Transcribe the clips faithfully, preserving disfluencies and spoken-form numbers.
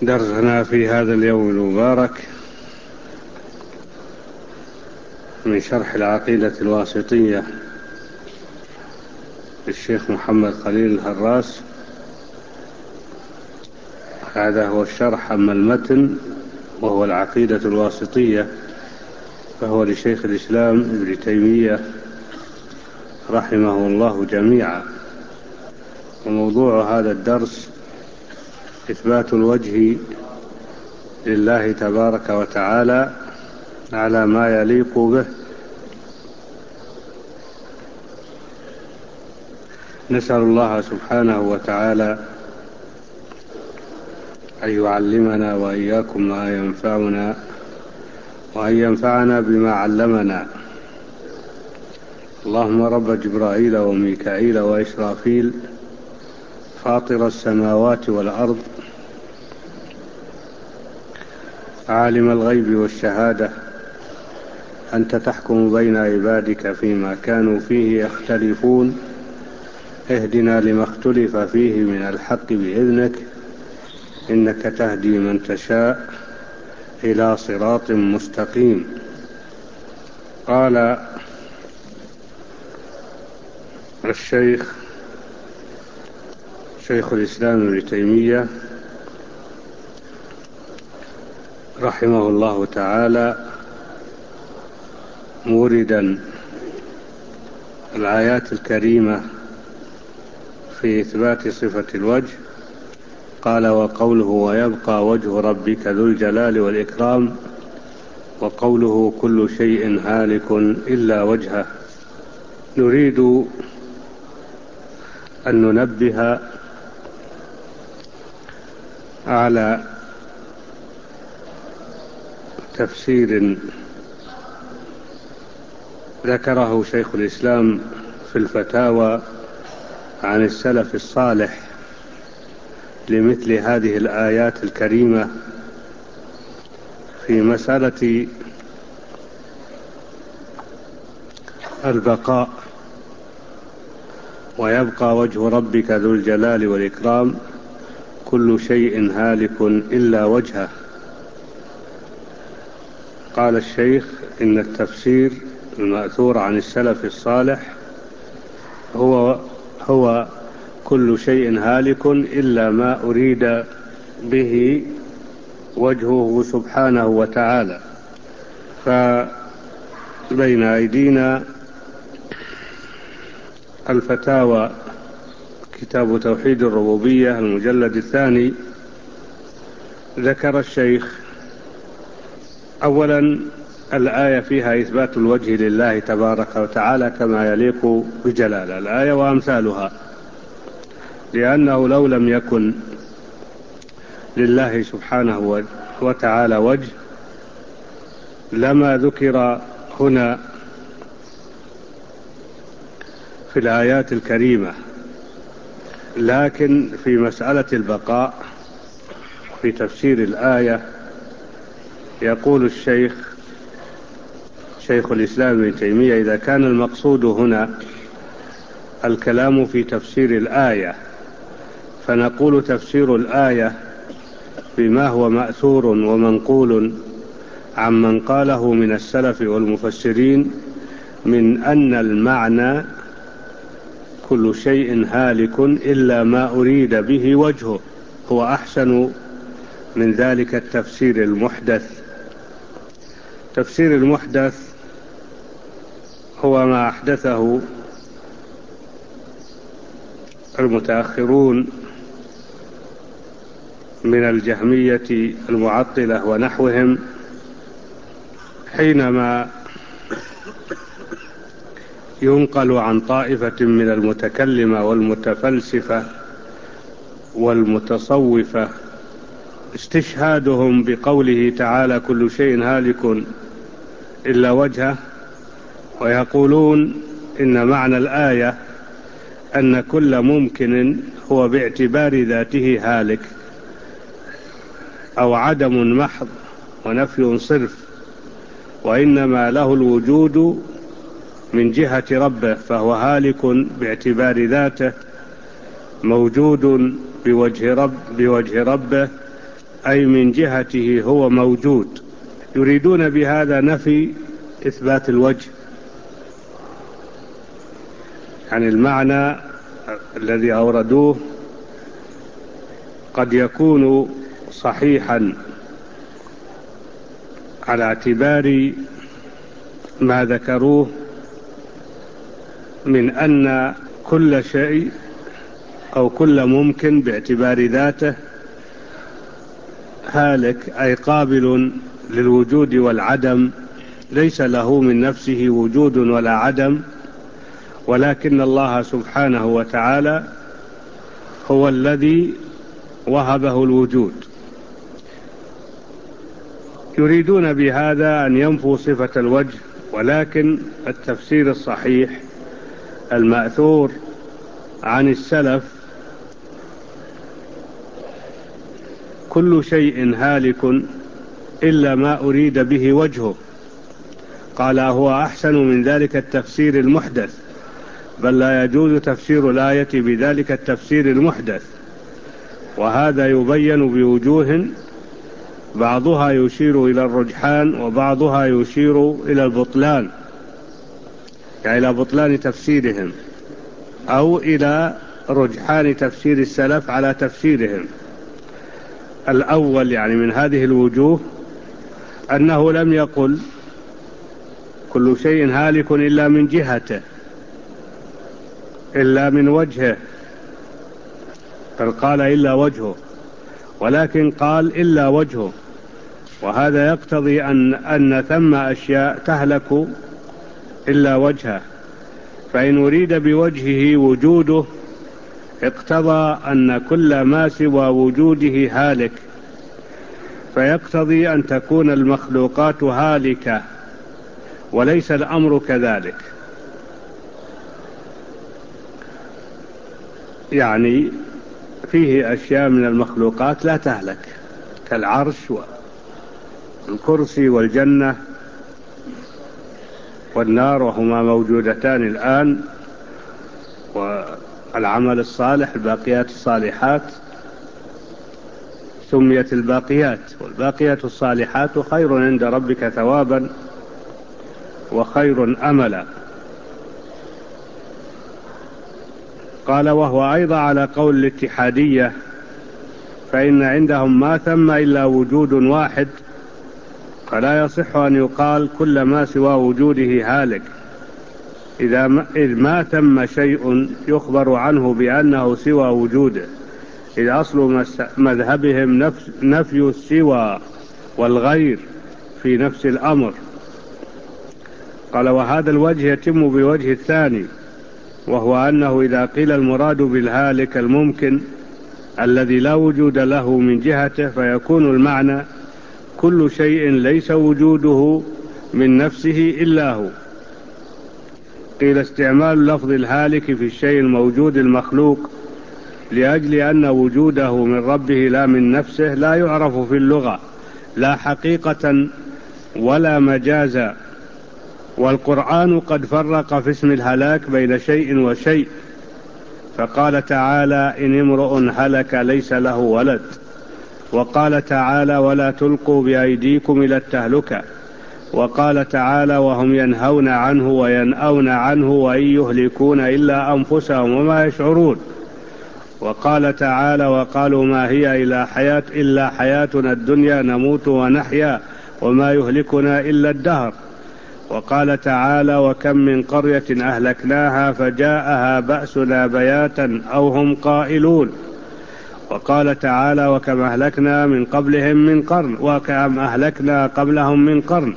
درسنا في هذا اليوم المبارك من شرح العقيدة الواسطية للشيخ محمد خليل الهراس. هذا هو الشرح. أما المتن وهو العقيدة الواسطية فهو لشيخ الإسلام ابن تيمية رحمه الله جميعا. وموضوع هذا الدرس إثبات الوجه لله تبارك وتعالى على ما يليق به. نسأل الله سبحانه وتعالى أن يعلمنا وإياكم ما ينفعنا وأن ينفعنا بما علمنا. اللهم رب جبرائيل وميكائيل وإسرافيل فاطر السماوات والأرض عالم الغيب والشهادة أنت تحكم بين عبادك فيما كانوا فيه يختلفون اهدنا لما اختلف فيه من الحق بإذنك إنك تهدي من تشاء إلى صراط مستقيم. قال الشيخ شيخ الإسلام ابن تيمية رحمه الله تعالى موردا الآيات الكريمة في إثبات صفة الوجه، قال: وقوله ويبقى وجه ربك ذو الجلال والإكرام، وقوله كل شيء هالك إلا وجهه. نريد أن ننبه على تفسير ذكره شيخ الإسلام في الفتاوى عن السلف الصالح لمثل هذه الآيات الكريمة في مسألة البقاء. ويبقى وجه ربك ذو الجلال والإكرام كل شيء هالك إلا وجهه. قال الشيخ إن التفسير المأثور عن السلف الصالح هو هو كل شيء هالك إلا ما أريد به وجهه سبحانه وتعالى. فبين أيدينا الفتاوى كتاب توحيد الربوبية المجلد الثاني. ذكر الشيخ أولا الآية فيها إثبات الوجه لله تبارك وتعالى كما يليق بجلال الآية وأمثالها، لأنه لو لم يكن لله سبحانه وتعالى وجه لما ذكر هنا في الآيات الكريمة. لكن في مسألة البقاء في تفسير الآية يقول الشيخ شيخ الإسلام ابن تيمية: إذا كان المقصود هنا الكلام في تفسير الآية فنقول تفسير الآية بما هو مأثور ومنقول عمن قاله من السلف والمفسرين من أن المعنى كل شيء هالك إلا ما أريد به وجهه هو أحسن من ذلك التفسير المحدث. تفسير المحدث هو ما أحدثه المتأخرون من الجهمية المعطلة ونحوهم، حينما ينقل عن طائفة من المتكلمة والمتفلسفة والمتصوفة استشهادهم بقوله تعالى كل شيء هالك إلا وجهه، ويقولون إن معنى الآية أن كل ممكن هو باعتبار ذاته هالك أو عدم محض ونفي صرف، وإنما له الوجود من جهة ربه فهو هالك باعتبار ذاته موجود بوجه, رب بوجه ربه أي من جهته هو موجود. يريدون بهذا نفي إثبات الوجه، يعني المعنى الذي أوردوه قد يكون صحيحا على اعتبار ما ذكروه من أن كل شيء أو كل ممكن باعتبار ذاته هالك، أي قابل للوجود والعدم، ليس له من نفسه وجود ولا عدم، ولكن الله سبحانه وتعالى هو الذي وهبه الوجود. يريدون بهذا أن ينفوا صفة الوجه، ولكن التفسير الصحيح المأثور عن السلف كل شيء هالك إلا ما أريد به وجهه. قال هو أحسن من ذلك التفسير المحدث، بل لا يجوز تفسير الآية بذلك التفسير المحدث، وهذا يبين بوجوه بعضها يشير إلى الرجحان وبعضها يشير إلى البطلان، يعني إلى بطلان تفسيرهم أو إلى رجحان تفسير السلف على تفسيرهم. الأول يعني من هذه الوجوه أنه لم يقل كل شيء هالك إلا من جهته، إلا من وجهه، بل قال إلا وجهه، ولكن قال إلا وجهه، وهذا يقتضي أن, أن ثم أشياء تهلك إلا وجهه، فإن أريد بوجهه وجوده اقتضى أن كل ما سوى وجوده هالك، فيقتضي أن تكون المخلوقات هالكة، وليس الأمر كذلك. يعني فيه أشياء من المخلوقات لا تهلك كالعرش والكرسي والجنة والنار، وهما موجودتان الآن، والعمل الصالح الباقيات الصالحات سميت الباقيات، والباقيات الصالحات خير عند ربك ثوابا وخير أملا. قال وهو أيضا على قول الاتحادية، فإن عندهم ما ثم إلا وجود واحد، فلا يصح أن يقال كل ما سوى وجوده هالك، إذا ما, إذ ما ثم شيء يخبر عنه بأنه سوى وجوده، إذ أصل مذهبهم نفس نفي السوى والغير في نفس الأمر. قال وهذا الوجه يتم بوجه الثاني، وهو أنه إذا قيل المراد بالهالك الممكن الذي لا وجود له من جهته، فيكون المعنى كل شيء ليس وجوده من نفسه إلا هو. قيل استعمال لفظ الهالك في الشيء الموجود المخلوق لأجل أن وجوده من ربه لا من نفسه لا يعرف في اللغة لا حقيقة ولا مجازا، والقرآن قد فرق في اسم الهلاك بين شيء وشيء، فقال تعالى إن امرؤ هلك ليس له ولد، وقال تعالى ولا تلقوا بأيديكم إلى التهلكة، وقال تعالى وهم ينهون عنه وينأون عنه وإن يهلكون إلا أنفسهم وما يشعرون، وقال تعالى وقالوا ما هي إلا, حياة إلا حياتنا الدنيا نموت ونحيا وما يهلكنا إلا الدهر، وقال تعالى وكم من قرية أهلكناها فجاءها بأسنا بياتا أو هم قائلون، وقال تعالى وكم أهلكنا من قبلهم من قرن وكم أهلكنا قبلهم من قرن،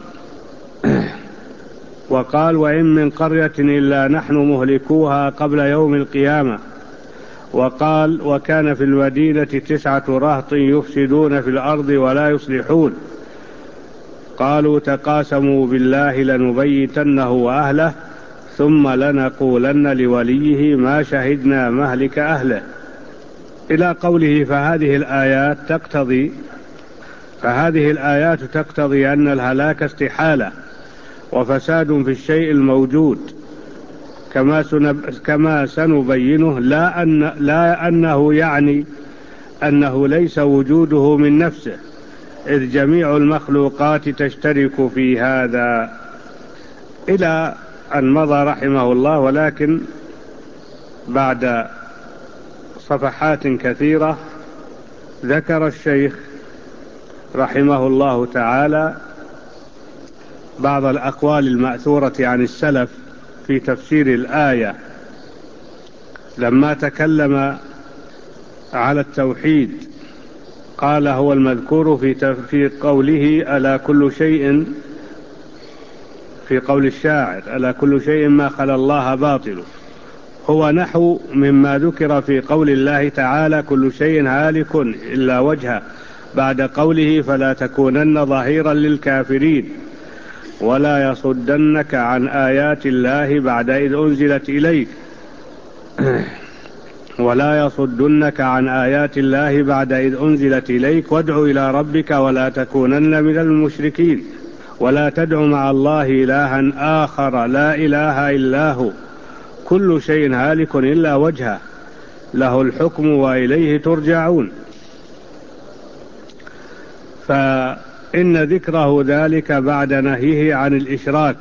وقال وإن من قرية إلا نحن مهلكوها قبل يوم القيامة، وقال وكان في المدينة تسعة رهط يفسدون في الأرض ولا يصلحون، قالوا تقاسموا بالله لنبيتنه وأهله ثم لنقولن لوليه ما شهدنا مهلك أهله، إلى قوله فهذه الآيات تقتضي فهذه الآيات تقتضي أن الهلاك استحالة وفساد في الشيء الموجود، كما كما سنبينه، لا أن لا أنه يعني أنه ليس وجوده من نفسه، إذ جميع المخلوقات تشترك في هذا، إلى أن مضى رحمه الله. ولكن بعد صفحات كثيرة ذكر الشيخ رحمه الله تعالى بعض الأقوال المأثورة عن السلف في تفسير الآية، لما تكلم على التوحيد قال: هو المذكور في في قوله ألا كل شيء، في قول الشاعر: ألا كل شيء ما خلا الله باطل، هو نحو مما ذكر في قول الله تعالى: كل شيء هالك إلا وجهه، بعد قوله: فلا تكونن ظهيرا للكافرين، ولا يصدنك عن آيات الله بعد إذ أنزلت إليك ولا يصدنك عن آيات الله بعد إذ أنزلت إليك وادع إلى ربك ولا تكونن من المشركين، ولا تدع مع الله إلها آخر لا إله إلا هو، كل شيء هالك إلا وجهه، له الحكم وإليه ترجعون. فإن ذكره ذلك بعد نهيه عن الإشراك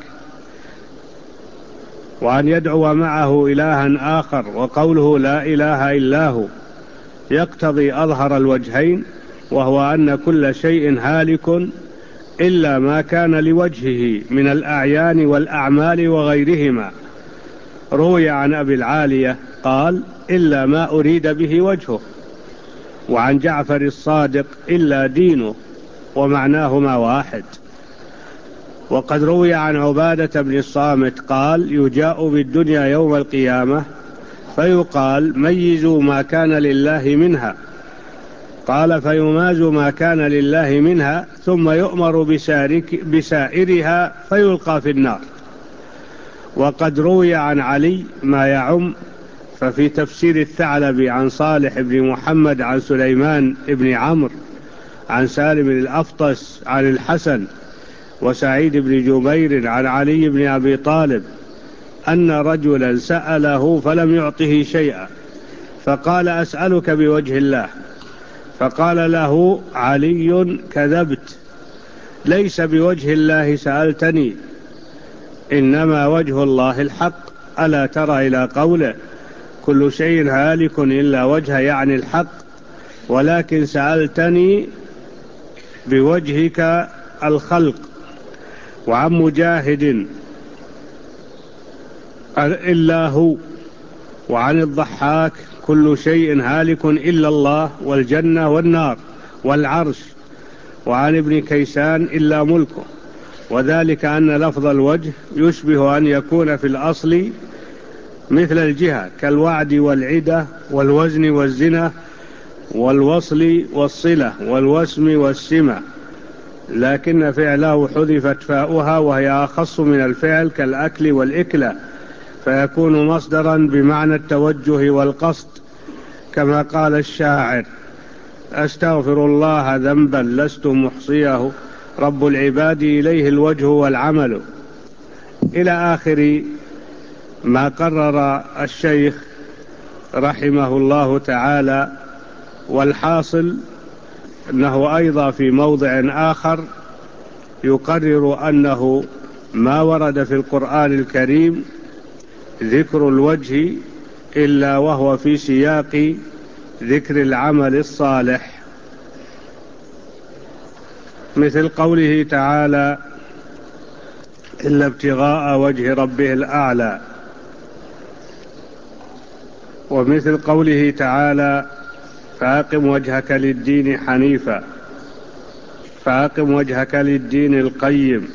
وأن يدعو معه إلها آخر، وقوله لا إله إلا هو، يقتضي أظهر الوجهين، وهو أن كل شيء هالك إلا ما كان لوجهه من الأعيان والأعمال وغيرهما. روي عن أبي العالية قال: إلا ما أريد به وجهه، وعن جعفر الصادق: إلا دينه، ومعناهما واحد. وقد روي عن عبادة بن الصامت قال: يجاء بالدنيا يوم القيامة فيقال: ميزوا ما كان لله منها، قال: فيماز ما كان لله منها، ثم يؤمر بسائرها فيلقى في النار. وقد روي عن علي ما يعم، ففي تفسير الثعلبي عن صالح بن محمد عن سليمان بن عمرو عن سالم الأفطس عن الحسن وسعيد بن جبير عن علي بن أبي طالب أن رجلا سأله فلم يعطه شيئا، فقال: أسألك بوجه الله، فقال له علي: كذبت، ليس بوجه الله سألتني، إنما وجه الله الحق، ألا ترى إلى قوله: كل شيء هالك إلا وجهه، يعني الحق، ولكن سألتني بوجهك الخلق. وعن مجاهد: إلا هو. وعن الضحاك: كل شيء هالك إلا الله والجنة والنار والعرش. وعن ابن كيسان: إلا ملكه، وذلك أن لفظ الوجه يشبه أن يكون في الأصل مثل الجهة، كالوعد والعدة والوزن والزنة والوصل والصلة والوسم والسمة، لكن فعله حذفت فاؤها وهي أخص من الفعل، كالأكل والإكلة، فيكون مصدرا بمعنى التوجه والقصد، كما قال الشاعر: أستغفر الله ذنبا لست محصيه، رب العباد إليه الوجه والعمل، إلى آخر ما قرر الشيخ رحمه الله تعالى. والحاصل أنه أيضا في موضع آخر يقرر أنه ما ورد في القرآن الكريم ذكر الوجه إلا وهو في سياق ذكر العمل الصالح، مثل قوله تعالى: إلا ابتغاء وجه ربه الأعلى، ومثل قوله تعالى: فأقم وجهك للدين حنيفا، فأقم وجهك للدين القيم،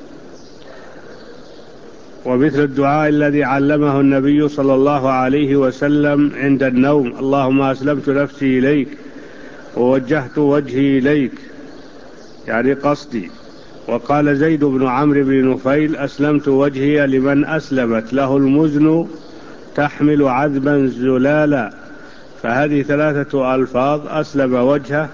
ومثل الدعاء الذي علمه النبي صلى الله عليه وسلم عند النوم: اللهم أسلمت نفسي إليك ووجهت وجهي إليك، يعني قصدي. وقال زيد بن عمرو بن نفيل: أسلمت وجهي لمن أسلمت له المزن تحمل عذبا زلالا. فهذه ثلاثة ألفاظ: أسلم وجهه،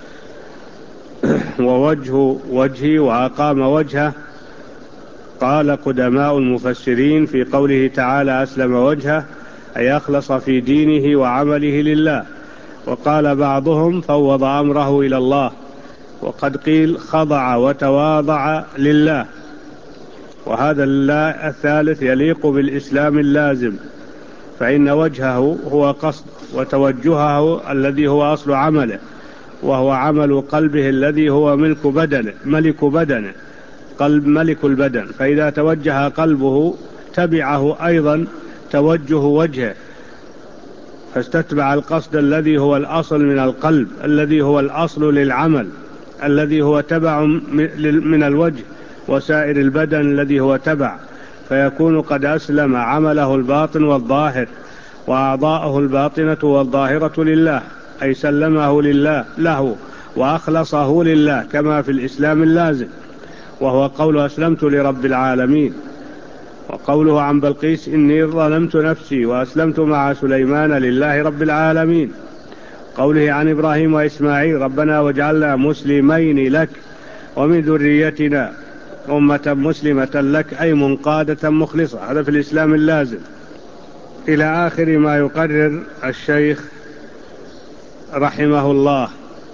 ووجه وجهي، وأقام وجهه. قال قدماء المفسرين في قوله تعالى: أسلم وجهه، أي أخلص في دينه وعمله لله، وقال بعضهم فوض أمره إلى الله، وقد قيل خضع وتواضع لله. وهذا الله الثالث يليق بالإسلام اللازم، فإن وجهه هو قصد، وتوجهه الذي هو أصل عمله، وهو عمل قلبه الذي هو ملك بدنه ملك بدنه قلب ملك البدن. فإذا توجه قلبه تبعه أيضا توجه وجهه، فاستتبع القصد الذي هو الأصل من القلب، الذي هو الأصل للعمل، الذي هو تبع من الوجه وسائر البدن الذي هو تبع، فيكون قد أسلم عمله الباطن والظاهر، وأعضاءه الباطنة والظاهرة لله، أي سلمه لله له وأخلصه لله، كما في الإسلام اللازم، وهو قول أسلمت لرب العالمين. وقوله عن بلقيس إني ظلمت نفسي وأسلمت مع سليمان لله رب العالمين. قوله عن إبراهيم وإسماعيل ربنا واجعلنا مسلمين لك ومن ذريتنا أمة مسلمة لك، أي منقادة مخلصة. هذا في الإسلام اللازم، إلى آخر ما يقرر الشيخ رحمه الله،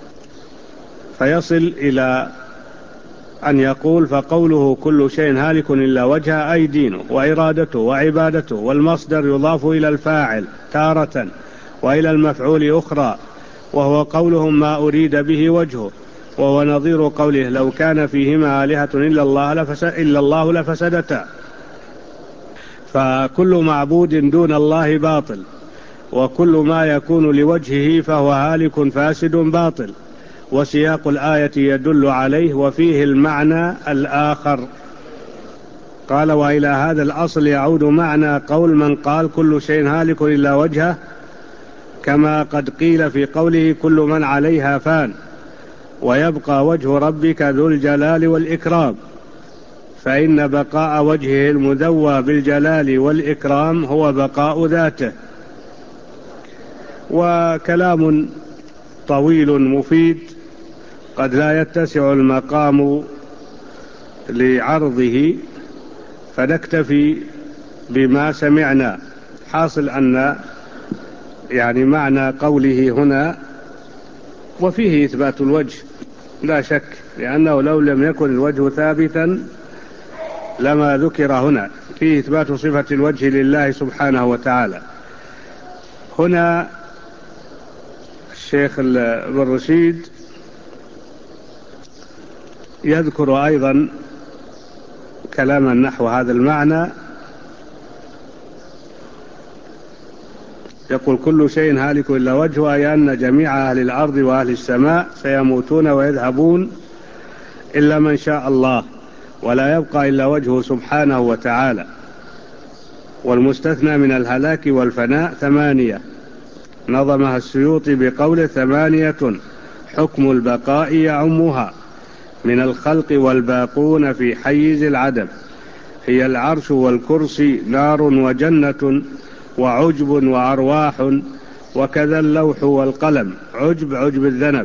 فيصل إلى أن يقول فقوله كل شيء هالك إلا وجهه، أي دينه وإرادته وعبادته، والمصدر يضاف إلى الفاعل تارة وإلى المفعول أخرى، وهو قولهم ما أريد به وجهه، وهو نظير قوله لو كان فيهما آلهة إلا الله لفسد إلا الله لفسدتا. فكل معبود دون الله باطل، وكل ما يكون لوجهه فهو هالك فاسد باطل، وسياق الآية يدل عليه، وفيه المعنى الآخر. قال وإلى هذا الأصل يعود معنى قول من قال كل شيء هالك إلا وجهه، كما قد قيل في قوله كل من عليها فان ويبقى وجه ربك ذو الجلال والإكرام، فإن بقاء وجهه المذوى بالجلال والإكرام هو بقاء ذاته. وكلام طويل مفيد قد لا يتسع المقام لعرضه، فنكتفي بما سمعنا. حاصل أن يعني معنى قوله هنا وفيه إثبات الوجه لا شك، لأنه لو لم يكن الوجه ثابتا لما ذكر هنا، فيه إثبات صفة الوجه لله سبحانه وتعالى. هنا الشيخ ابن رشيد يذكر أيضا كلاما نحو هذا المعنى، يقول كل شيء هالك إلا وجهه، أي أن جميع أهل الأرض وأهل السماء سيموتون ويذهبون إلا من شاء الله، ولا يبقى إلا وجهه سبحانه وتعالى. والمستثنى من الهلاك والفناء ثمانية، نظمها السيوطي بقول ثمانية حكم البقاء يعمها من الخلق والباقون في حيز العدم، هي العرش والكرسي نار وجنة وعجب وأرواح، وكذا اللوح والقلم. عجب عجب الذنب،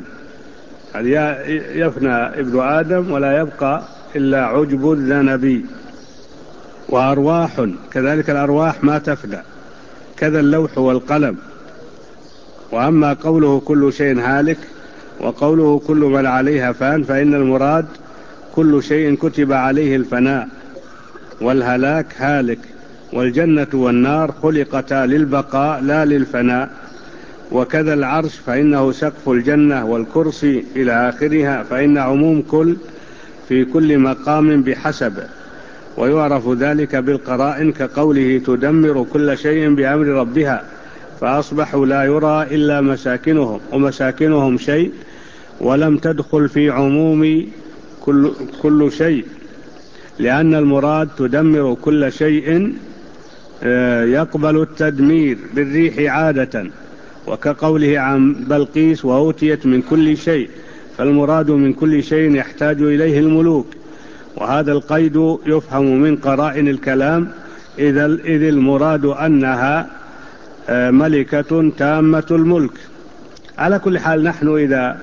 يفنى ابن آدم ولا يبقى إلا عجب الذنب، وأرواح كذلك الأرواح ما تفنى، كذا اللوح والقلم. وأما قوله كل شيء هالك وقوله كل من عليها فان، فإن المراد كل شيء كتب عليه الفناء والهلاك هالك، والجنة والنار خلقتا للبقاء لا للفناء، وكذا العرش فإنه سقف الجنة، والكرسي إلى آخرها، فإن عموم كل في كل مقام بحسبه، ويعرف ذلك بالقرائن كقوله تدمر كل شيء بأمر ربها فأصبحوا لا يرى إلا مساكنهم ومساكنهم شيء، ولم تدخل في عموم كل, كل شيء، لأن المراد تدمر كل شيء يقبل التدمير بالريح عادة، وكقوله عن بلقيس وأوتيت من كل شيء، فالمراد من كل شيء يحتاج إليه الملوك. وهذا القيد يفهم من قرائن الكلام، إذ المراد أنها ملكة تامة الملك. على كل حال، نحن إذا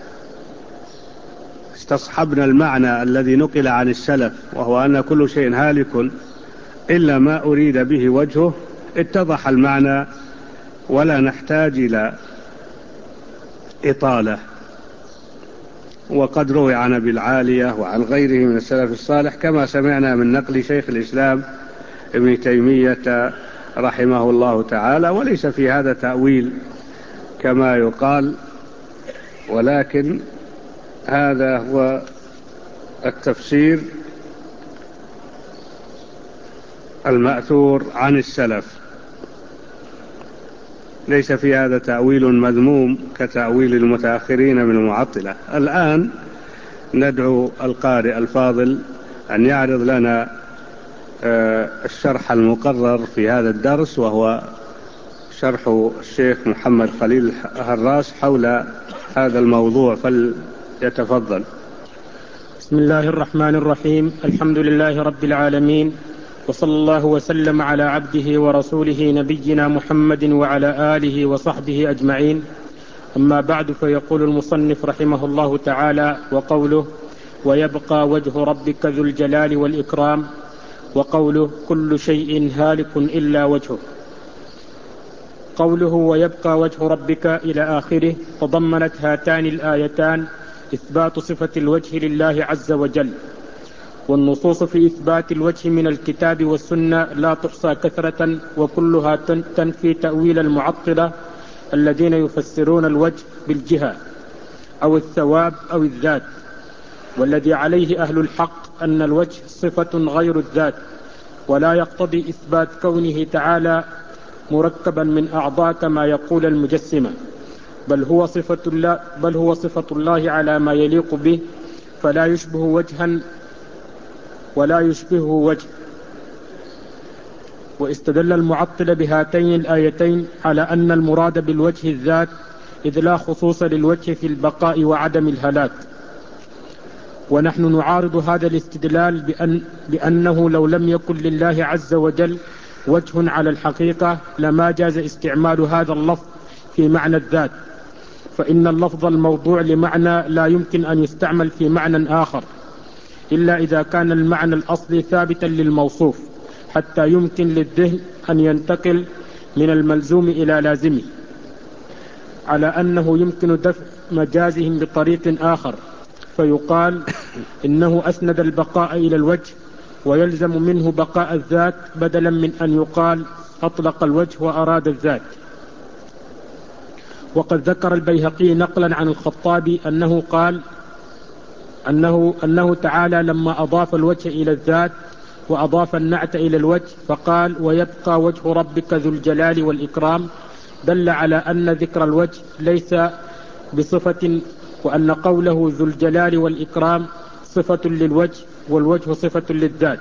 استصحبنا المعنى الذي نقل عن السلف، وهو أن كل شيء هالك إلا ما أريد به وجهه، اتضح المعنى، ولا نحتاج إلى إطالة. وقد روي عن أبي العالية وعن غيره من السلف الصالح كما سمعنا من نقل شيخ الإسلام ابن تيمية رحمه الله تعالى، وليس في هذا تأويل كما يقال، ولكن هذا هو التفسير المأثور عن السلف، ليس في هذا تأويل مذموم كتأويل المتأخرين من المعطلة. الآن ندعو القارئ الفاضل أن يعرض لنا الشرح المقرر في هذا الدرس، وهو شرح الشيخ محمد خليل هراس حول هذا الموضوع، فليتفضل. بسم الله الرحمن الرحيم. الحمد لله رب العالمين، وصلى الله وسلم على عبده ورسوله نبينا محمد وعلى آله وصحبه أجمعين. أما بعد، فيقول المصنف رحمه الله تعالى: وقوله ويبقى وجه ربك ذو الجلال والإكرام، وقوله كل شيء هالك إلا وجهه. قوله ويبقى وجه ربك إلى آخره تضمنت هاتان الآيتان إثبات صفة الوجه لله عز وجل، والنصوص في إثبات الوجه من الكتاب والسنة لا تحصى كثرة، وكلها تنفي تأويل المعطلة الذين يفسرون الوجه بالجهة أو الثواب أو الذات. والذي عليه أهل الحق أن الوجه صفة غير الذات، ولا يقتضي إثبات كونه تعالى مركبا من أعضاء كما يقول المجسمة، بل هو صفة الله, بل هو صفة الله على ما يليق به، فلا يشبه وجها ولا يشبهه وجه. واستدل المعطل بهاتين الآيتين على أن المراد بالوجه الذات، إذ لا خصوص للوجه في البقاء وعدم الهلاك. ونحن نعارض هذا الاستدلال بأن لأنه لو لم يكن لله عز وجل وجه على الحقيقة لما جاز استعمال هذا اللفظ في معنى الذات، فإن اللفظ الموضوع لمعنى لا يمكن أن يستعمل في معنى آخر إلا إذا كان المعنى الأصلي ثابتا للموصوف، حتى يمكن للذهن أن ينتقل من الملزوم إلى لازمه، على أنه يمكن دفع مجازهم بطريق آخر، فيقال إنه أسند البقاء إلى الوجه ويلزم منه بقاء الذات، بدلا من أن يقال أطلق الوجه وأراد الذات. وقد ذكر البيهقي نقلا عن الخطابي أنه قال أنه, أنه تعالى لما أضاف الوجه إلى الذات وأضاف النعت إلى الوجه فقال ويبقى وجه ربك ذو الجلال والإكرام، دل على أن ذكر الوجه ليس بصفة، وأن قوله ذو الجلال والإكرام صفة للوجه والوجه صفة للذات.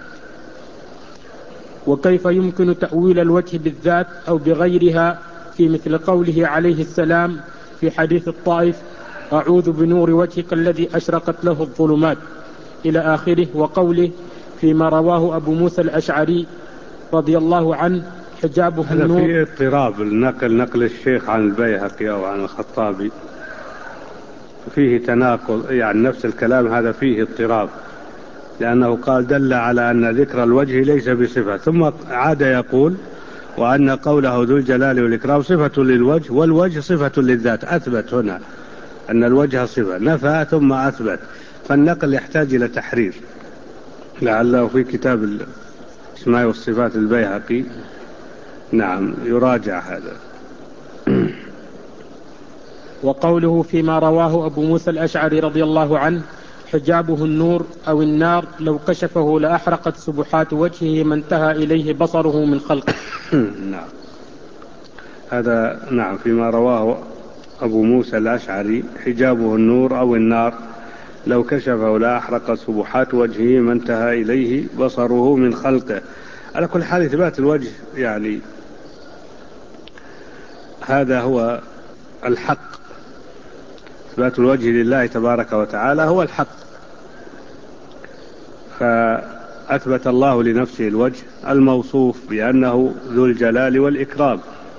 وكيف يمكن تأويل الوجه بالذات أو بغيرها في مثل قوله عليه السلام في حديث الطائف أعوذ بنور وجهك الذي أشرقت له الظلمات إلى آخره، وقوله فيما رواه أبو موسى الأشعري رضي الله عنه حجابه النور. هذا فيه اضطراب النقل نقل الشيخ عن البيهقي أو عن الخطابي، فيه تناقض، يعني نفس الكلام هذا فيه اضطراب، لأنه قال دل على أن ذكر الوجه ليس بصفة، ثم عاد يقول وأن قوله ذو الجلال والإكرام صفة للوجه والوجه صفة للذات. أثبت هنا أن الوجه صفة، نفى ثم أثبت، فالنقل يحتاج إلى تحرير، لعله في كتاب الأسماء والصفات البيهقي نعم يراجع هذا. وقوله فيما رواه أبو موسى الأشعري رضي الله عنه حجابه النور أو النار لو كشفه لأحرقت سبحات وجهه ما انتهى إليه بصره من خلقه. نعم هذا نعم فيما رواه أبو موسى الأشعري حجابه النور أو النار لو كشفه لأحرقت سبحات وجهه ما انتهى إليه بصره من خلقه. على كل حال إثبات الوجه يعني هذا هو الحق، إثبات الوجه لله تبارك وتعالى هو الحق. فأثبت الله لنفسه الوجه الموصوف بأنه ذو الجلال والإكرام،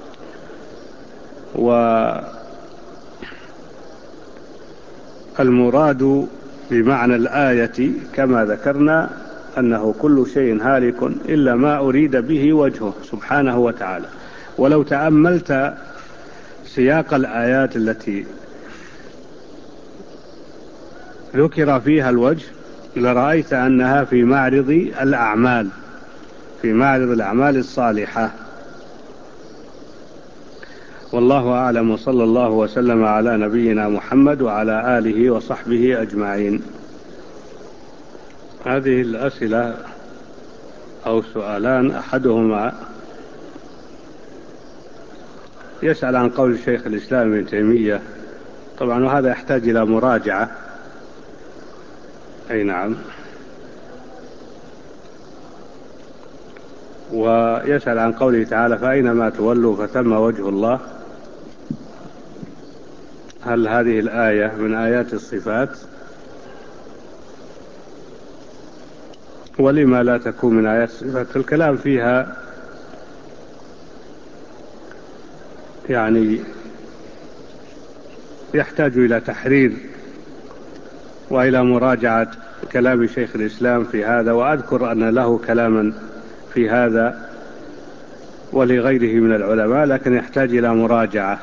والمراد بمعنى الآية كما ذكرنا أنه كل شيء هالك إلا ما أريد به وجهه سبحانه وتعالى. ولو تأملت سياق الآيات التي ذكر فيها الوجه لرأيت أنها في معرض الأعمال، في معرض الأعمال الصالحة. والله أعلم، وصلى الله وسلم على نبينا محمد وعلى آله وصحبه أجمعين. هذه الأسئلة أو سؤالان، أحدهما يسأل عن قول الشيخ الإسلام ابن تيمية، طبعا وهذا يحتاج إلى مراجعة. أي نعم. ويسأل عن قوله تعالى فأينما تولوا فثم وجه الله، هل هذه الآية من آيات الصفات؟ ولما لا تكون من آيات الصفات؟ الكلام فيها يعني يحتاج إلى تحرير وإلى مراجعة كلام شيخ الإسلام في هذا، وأذكر أن له كلاما في هذا ولغيره من العلماء، لكن يحتاج إلى مراجعة.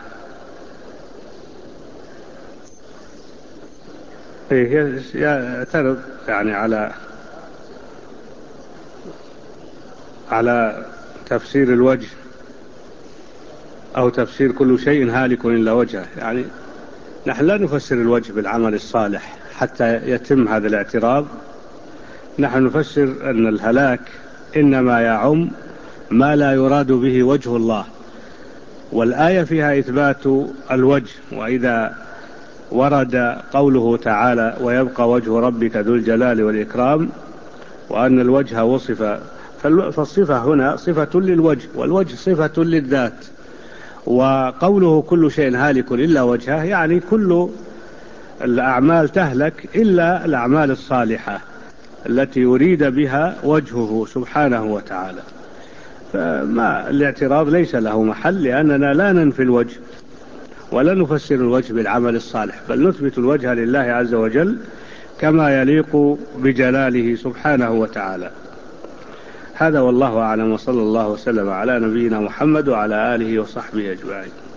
يعترض يعني على على تفسير الوجه أو تفسير كل شيء هالك إلا وجهه. يعني نحن لا نفسر الوجه بالعمل الصالح حتى يتم هذا الاعتراض. نحن نفسر أن الهلاك إنما يعم ما لا يراد به وجه الله، والآية فيها إثبات الوجه. وإذا ورد قوله تعالى ويبقى وجه ربك ذو الجلال والإكرام، وأن الوجه وصف، فالصفة هنا صفة للوجه، والوجه صفة للذات. وقوله كل شيء هالك إلا وجهه يعني كل الأعمال تهلك إلا الأعمال الصالحة التي يريد بها وجهه سبحانه وتعالى. فما الاعتراض ليس له محل، لأننا لا ننفي الوجه ولا نفسر الوجه بالعمل الصالح، بل نثبت الوجه لله عز وجل كما يليق بجلاله سبحانه وتعالى. هذا والله أعلم، وصلى الله وسلم على نبينا محمد وعلى آله وصحبه أجمعين.